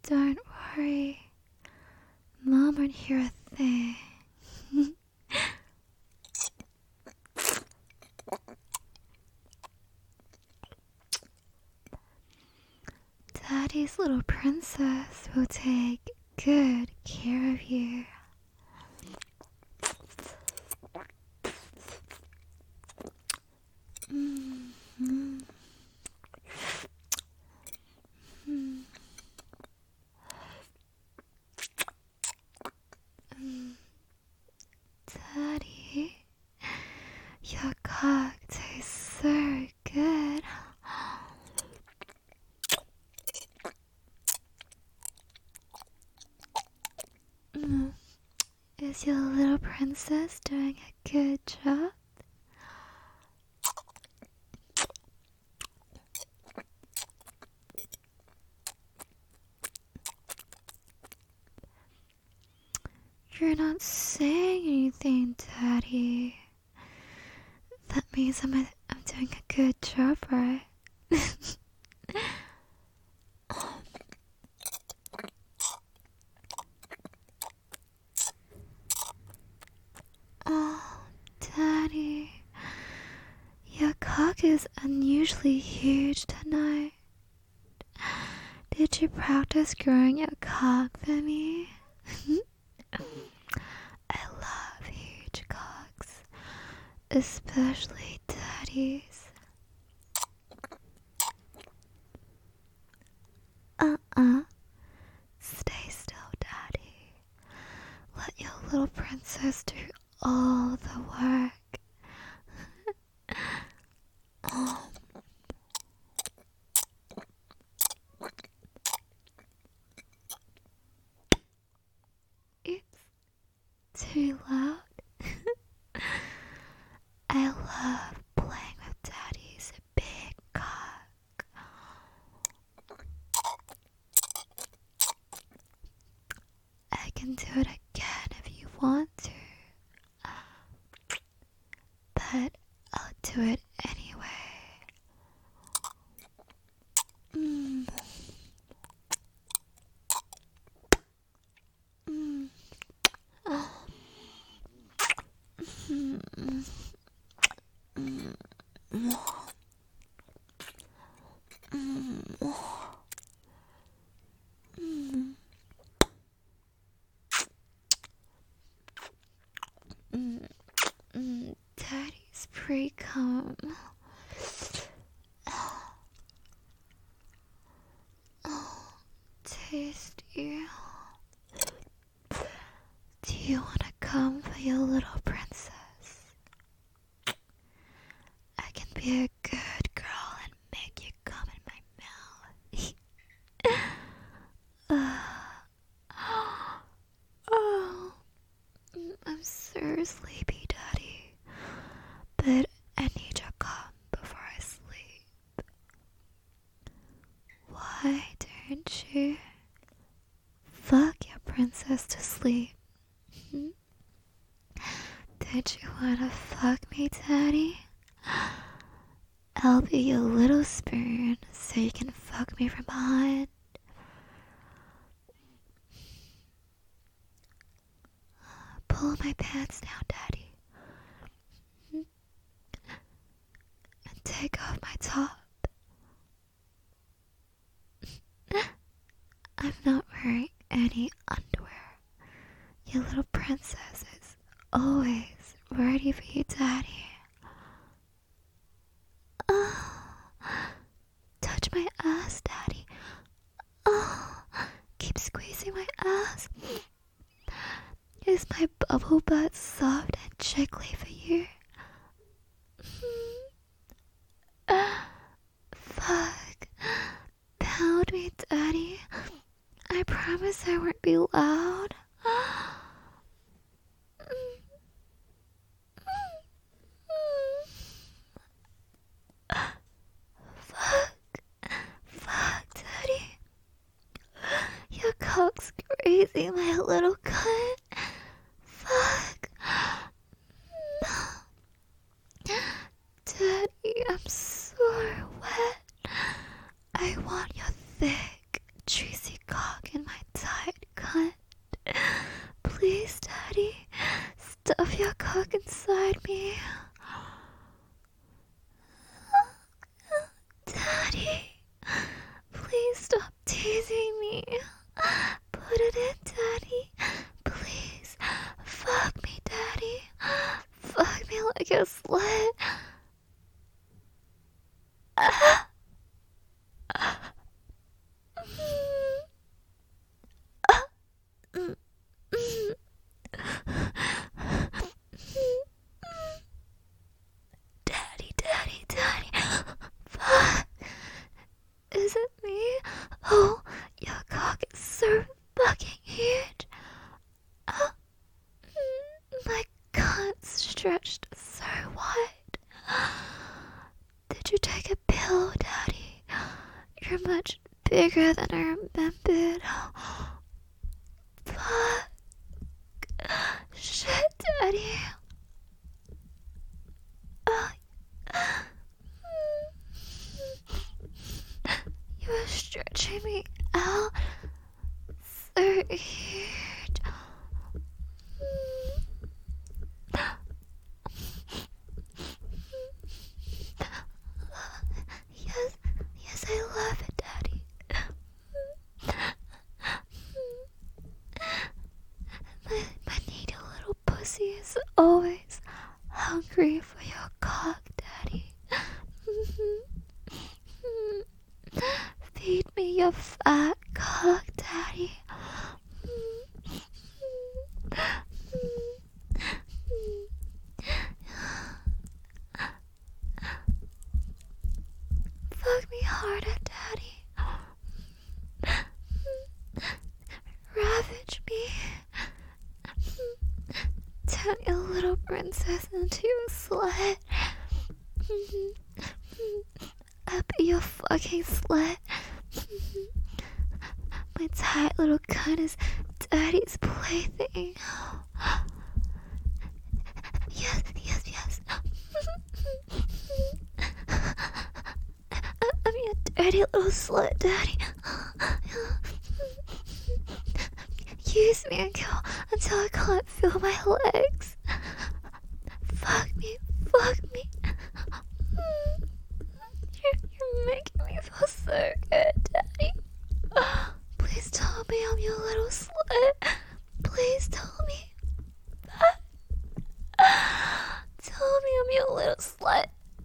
Don't worry. Mom won't hear a thing. Daddy's little princess will take good care of you. Daddy, your cock tastes so good. Is your little princess doing a good job? You're not saying anything, Daddy. That means I'm doing a good job, right? Oh, Daddy. Your cock is unusually huge tonight. Did you practice growing your cock for me? I love huge cocks, especially Daddy's. Stay still, Daddy. Let your little princess do all the work. It's too loud. I love playing with Daddy's big cock. I can do it again if you want to, but I'll do it anyway. Daddy's pre-cum. Tasty. Do you want to come for your little princess? I can be a good girl and make you come in my mouth. Oh, I'm so sleepy, Daddy. But I need your cum before I sleep. Why don't you fuck your princess to sleep? Don't you wanna fuck me, Daddy? I'll be your little spoon so you can fuck me from behind. Pull my pants down, Daddy. And take off my top. I'm not wearing any underwear. Your little princess is always ready for you, Daddy. Oh, touch my ass, Daddy. Oh, keep squeezing my ass. Is my bubble butt soft and jiggly for you? Fuck. Pound me, Daddy. I promise I won't be loud. Fuck, Daddy. Your cock's crazy, my little cunt. Fuck. Daddy, I'm so wet. I want your thick, juicy cock in You're much bigger than I remembered. Fuck. Shit, Daddy. You were stretching me out so huge. Yes, I love it, Daddy. My needy little pussy is always hungry for your cock, Daddy. Feed me your fat cock, Daddy. Fuck me harder, Daddy. Ravage me. Turn your little princess into a slut. I'll be your fucking slut. My tight little cunt is Daddy's plaything. Yes. I'm your dirty little slut, Daddy. Use me until I can't feel my legs. Fuck me. You're making me feel so good, Daddy. Please tell me I'm your little slut. Please tell me. Tell me I'm your little slut.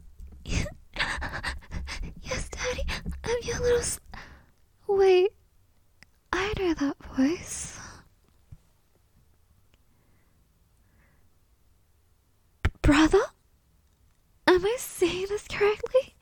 Yes, Daddy, I'm your little slut. Wait, I know that voice. Brother? Am I saying this correctly?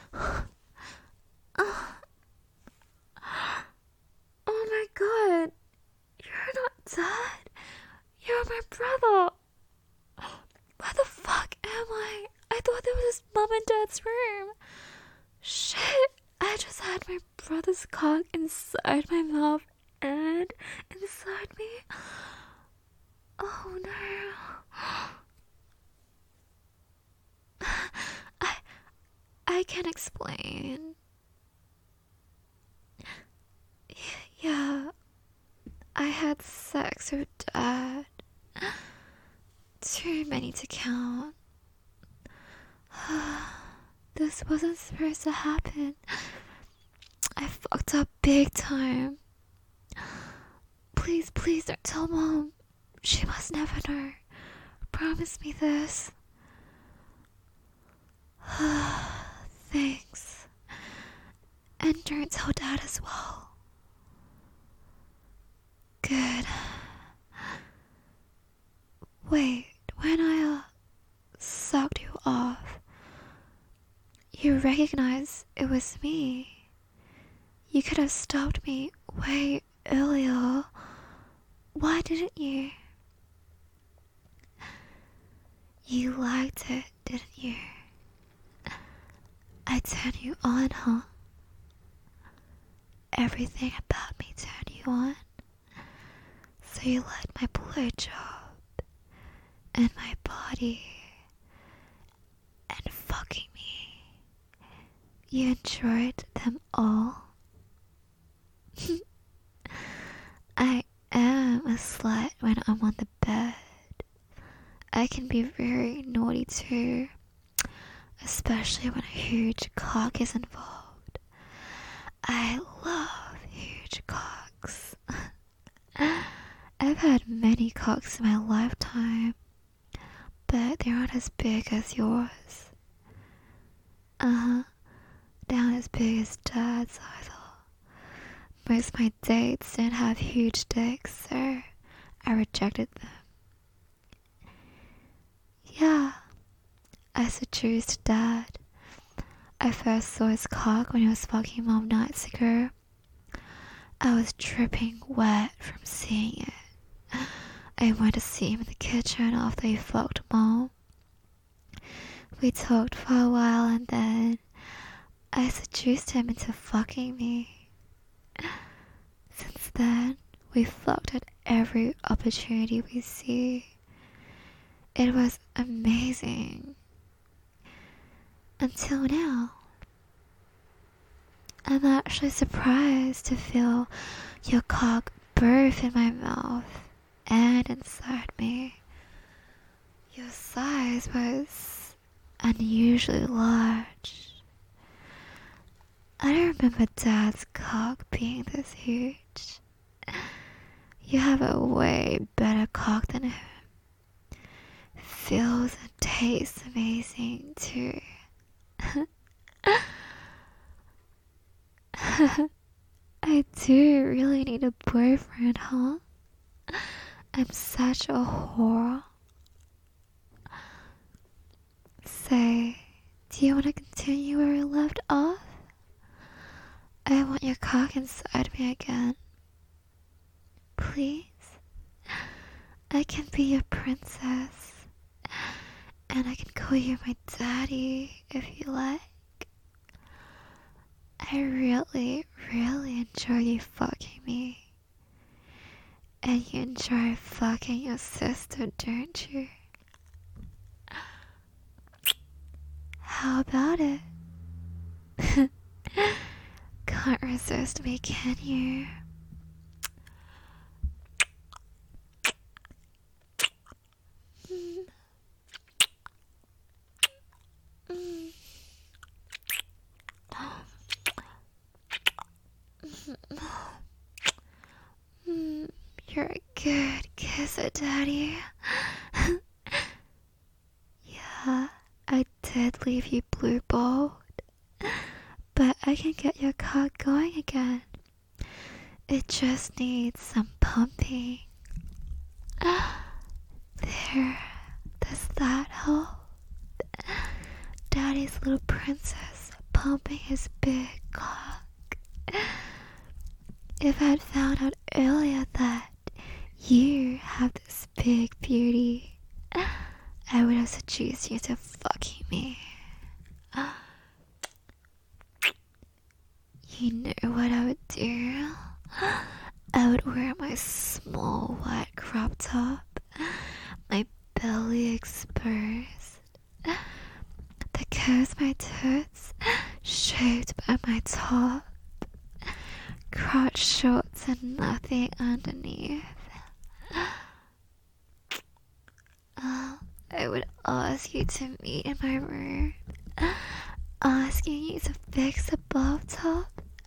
Oh my god. You're not dead. You're my brother. Where the fuck am I? I thought there was Mum and Dad's room. Shit. I just had my brother's cock inside my mouth and inside me. Oh no. I can explain. Yeah, I had sex with Dad. Too many to count. This wasn't supposed to happen. I fucked up big time. Please don't tell Mom. She must never know. Promise me this. Thanks. And don't tell Dad as well. Good. Wait, when I sucked you off, you recognized it was me. You could have stopped me way earlier. Why didn't you? You liked it, didn't you? I turned you on, huh? Everything about me turned you on. So you liked my blowjob and my body and fucking me. You enjoyed them all. I am a slut when I'm on the bed. I can be very naughty too, especially when a huge cock is involved. I love huge cocks. I've had many cocks in my lifetime, but they aren't as big as yours. They aren't as big as Dad's either. Most of my dates didn't have huge dicks, so I rejected them. Yeah, I seduced Dad. I first saw his cock when he was fucking Mom nights ago. I was dripping wet from seeing it. I went to see him in the kitchen after he fucked Mom. We talked for a while and then I seduced him into fucking me. Since then, we fucked at every opportunity we see. It was amazing. Until now. I'm actually surprised to feel your cock both in my mouth and inside me. Your size was unusually large. I don't remember Dad's cock being this huge. You have a way better cock than him. Feels and tastes amazing too. I do really need a boyfriend, huh? I'm such a whore. Say, do you want to continue where we left off? I want your cock inside me again. Please? I can be your princess. And I can call you my daddy if you like. I really, really enjoy you fucking me. And you enjoy fucking your sister, don't you? How about it? Can't resist me, can you? You're a good kisser, Daddy. Yeah, I did leave you blue-balled, but I can get your cock going again. It just needs some pumping. There, does that help? Daddy's little princess pumping his big cock. If I'd found out earlier that you have this big beauty, I would have seduced you to fucking me. You know what I would do? I would wear my small white crop top, my belly exposed, the curves my tits shaped by my top, crotch shorts and nothing underneath. I would ask you to meet in my room, asking you to fix the bathtub.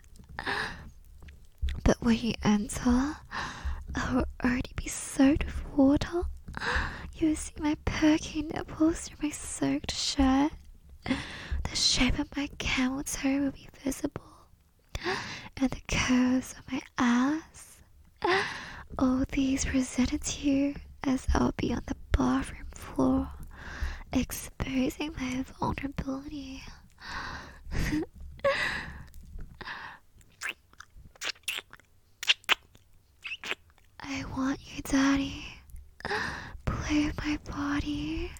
But when you enter, I will already be soaked with water. You will see my perky nipples through my soaked shirt. The shape of my camel toe will be visible, and the curves of my ass. All these presented to you as I'll be on the bathroom floor, exposing my vulnerability. I want you, Daddy. Play with my body.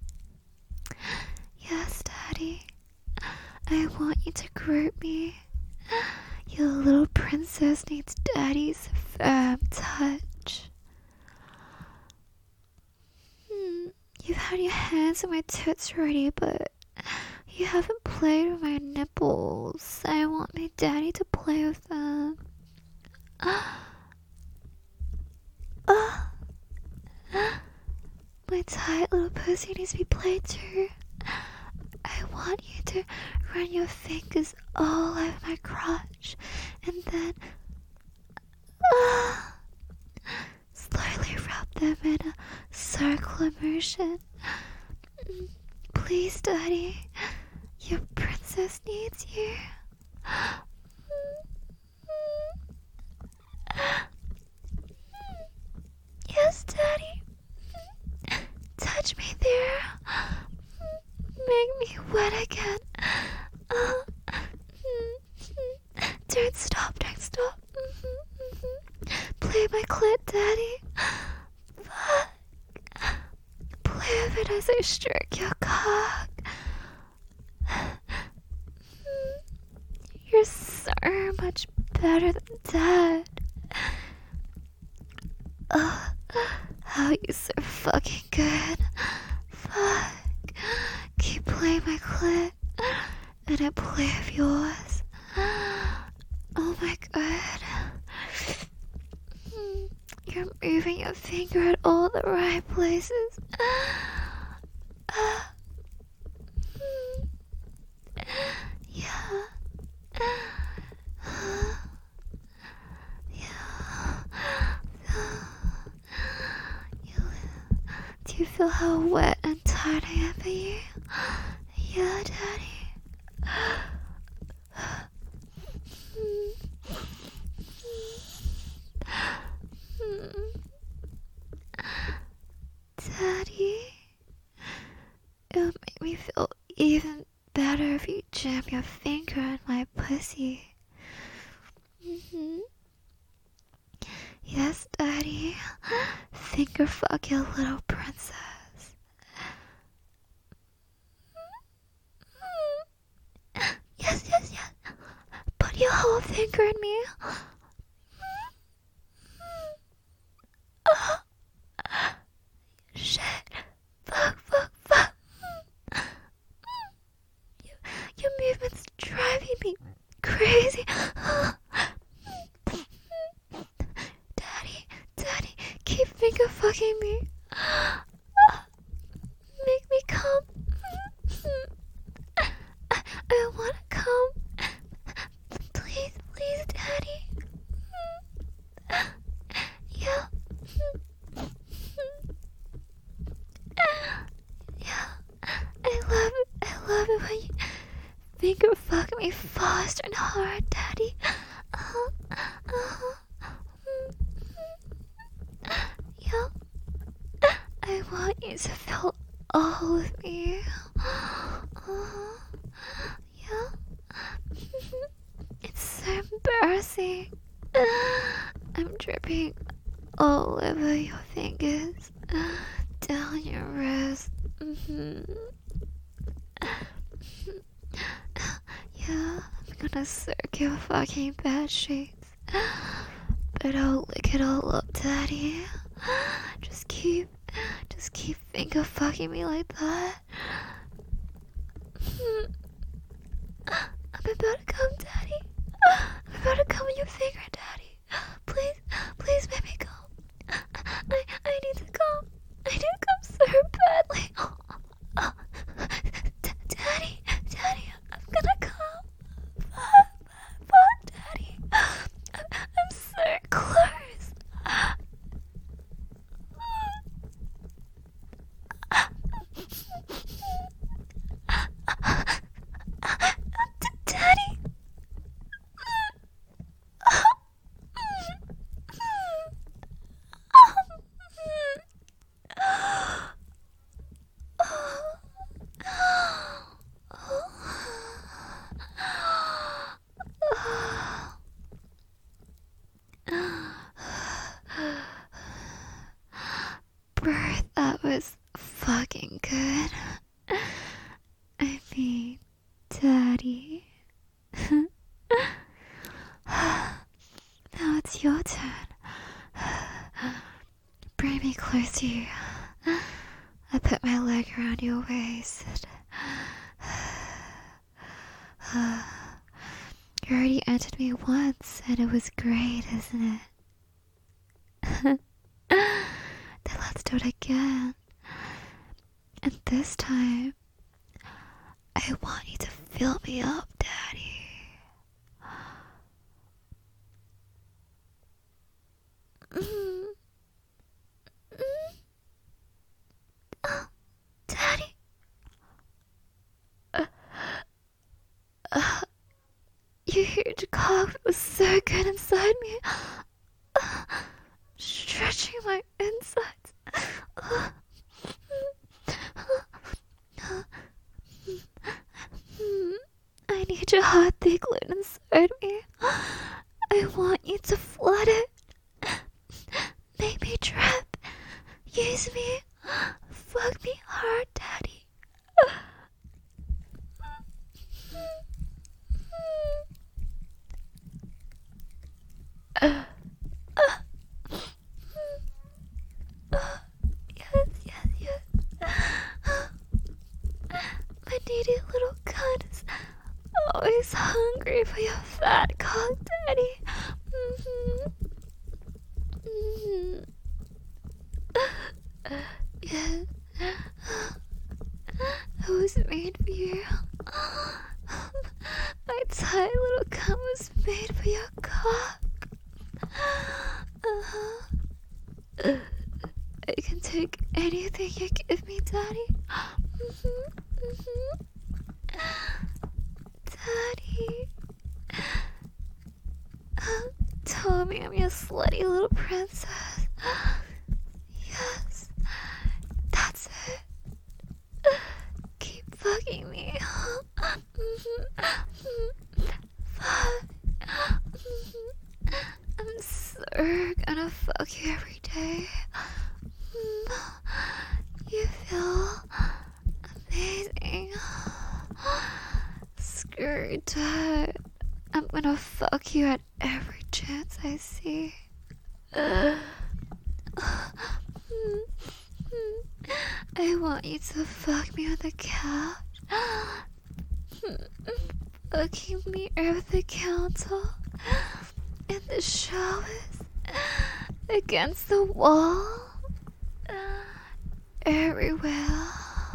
Yes, Daddy. I want you to grope me. Your little princess needs Daddy's firm touch. You've had your hands on my tits already, but you haven't played with my nipples. I want my daddy to play with them. My tight little pussy needs to be played too. I want you to run your fingers all over my crotch and then slowly rub them in a circular motion. Please, Daddy, your princess needs you. Yes, Daddy. Touch me there. Make me wet again. Don't stop, don't stop. Play my clit, Daddy. Fuck. Play with it as I stroke your cock. are much better than Dad. How you so fucking good. Fuck. Keep playing my clit, and I play of yours. Oh my god. You're moving your finger at all the right places. Yeah. Do you feel how wet and tired I am for you? Yeah, Daddy. Daddy, it would make me feel even better if you jam your finger in my pussy. Yes, Daddy. Finger fuck your little princess. Yes. Put your whole finger in me. Shit. Fuck. Your movement's driving me crazy. Daddy, keep finger fucking me. Make me come. I wanna come. Please, Daddy. Yeah. Yeah. I love it when you finger fuck me fast and hard, Daddy. Yeah. I want you to feel all of me. Yeah. It's so embarrassing. I'm dripping all over your fingers, down your wrist. Yeah, I'm gonna soak your fucking bed sheets, but I'll lick it all up, Daddy. Just keep finger fucking me like that. I'm about to come, Daddy. I'm about to come in your finger, Daddy. Please make me come. I need to come. I need to come so badly. Daddy, I'm gonna come. Fuck, Daddy. I'm so close. Daddy. Birth, that was fucking good. I mean, Daddy. Now it's your turn. Bring me close to you. I put my leg around your waist. You already entered me once, and it was great, isn't it? Then let's do it again. And this time, I want you to fill me up, Daddy. Oh, Daddy. Your huge cock was so good inside me. Stretching my insides. I need your hot thick lid inside me. I want you to flood it. Make me drip. Use me. Fuck me hard, Daddy. Yes. My needy little cunt is always hungry for your fat cock, Daddy. Yeah. I was made for you. My tight little cunt was made for your cock. I can take anything you give me, Daddy. Daddy. Tell me I'm your slutty little princess. Yes, that's it. Keep fucking me. I'm so gonna fuck you every day. You feel amazing. Screw that. I'm gonna fuck you at every chance I see. I want you to fuck me on the couch. Fucking me over the counter. In the showers. Against the wall. Everywhere.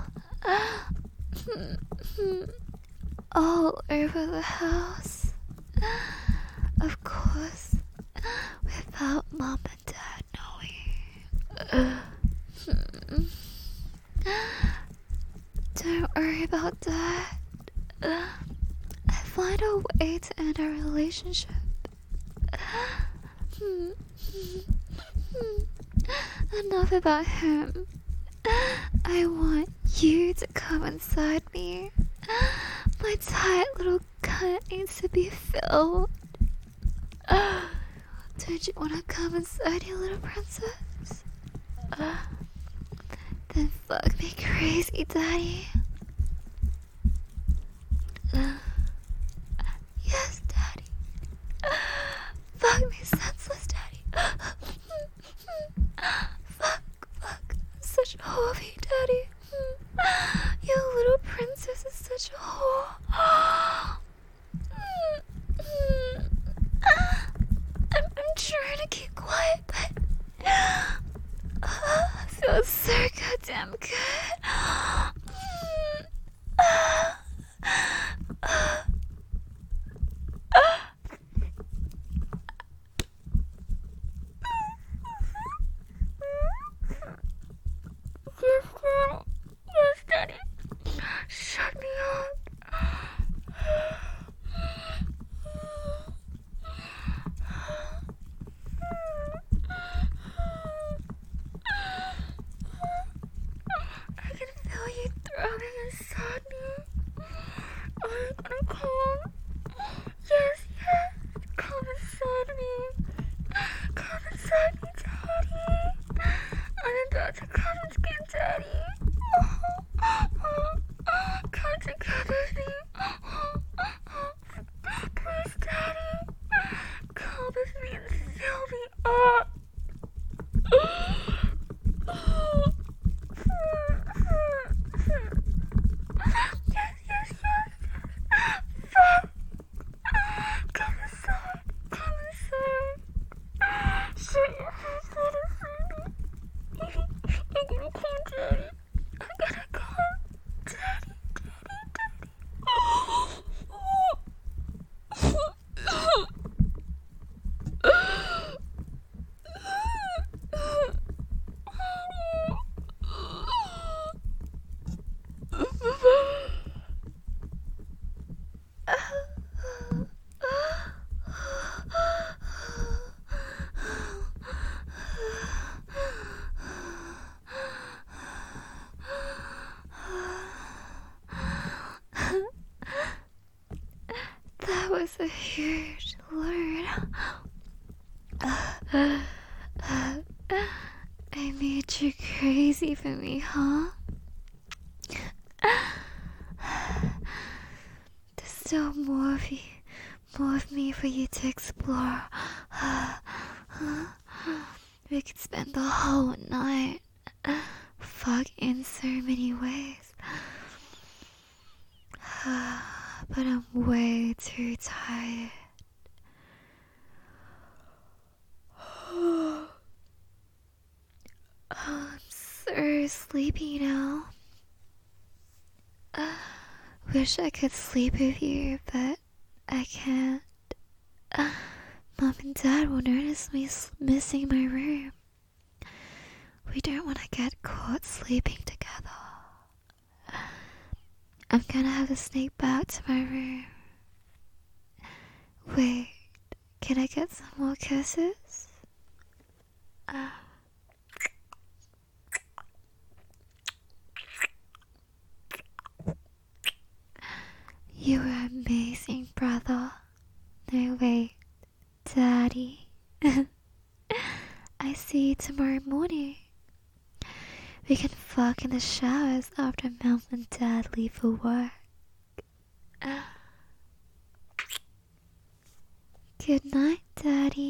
All over the house. Of course, without Mom and Dad knowing. Don't worry about that. I find a way to end our relationship. Enough about him. I want you to come inside me. My tight little cunt needs to be filled. Don't you want to come inside, you little princess? Then fuck me crazy, Daddy. Yes, Daddy. Fuck me senseless, Daddy. Fuck. I'm such a whore, Daddy. Your little princess is such a whore. I'm trying to keep quiet, but I feel so goddamn good. Yes, Daddy. Shut me up. I can feel you throbbing inside me. Are you gonna come? Yes. Come inside me. Come inside me, Daddy. I'm about to come and get Daddy. Come together with me. Please, Daddy. Come with me and fill me up. Yes. Fuck. Come inside. Shut your face, little baby. I'm gonna call Daddy. I gotta call Daddy. That was a huge load. I made you crazy for me, huh? There's still more of me for you to explore. We could spend the whole night fuck in so many ways. But I'm way too tired. I'm so sleepy now. Wish I could sleep with you, but I can't. Mom and Dad will notice me missing my room. We don't want to get caught sleeping together. I'm gonna have to sneak back to my room. Wait, can I get some more kisses? You are amazing, brother. No, wait, Daddy. I see you tomorrow morning. We can fuck in the showers after Mom and Dad leave for work. Good night, Daddy.